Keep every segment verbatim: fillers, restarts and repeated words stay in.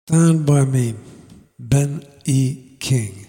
Stand by Me, Ben E. King.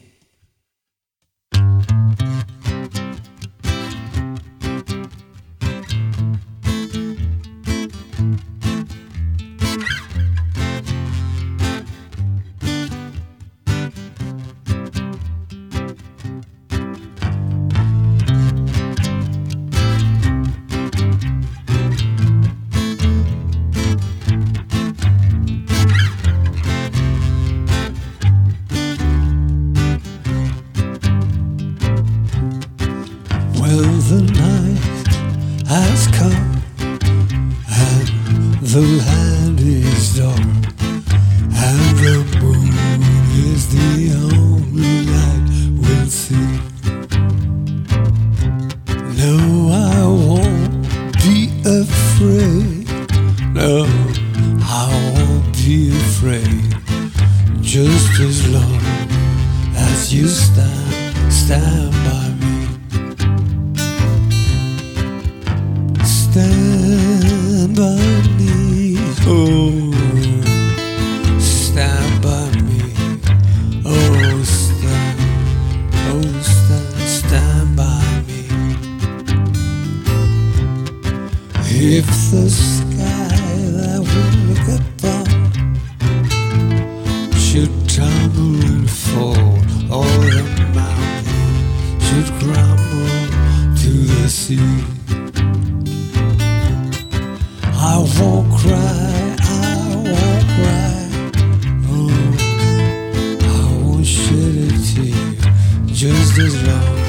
Well, the night has come and the land is dark and the moon is the only light we'll see. No, I won't be afraid. No, I won't be afraid. Just as long as you stand, stand by me. Stand by me, oh, stand by me, oh, stand, oh, stand, stand by me. If the sky that we look upon should tumble and fall, or the mountain should crumble to the sea, I won't cry, I won't cry, oh, I won't shed a tear, just as long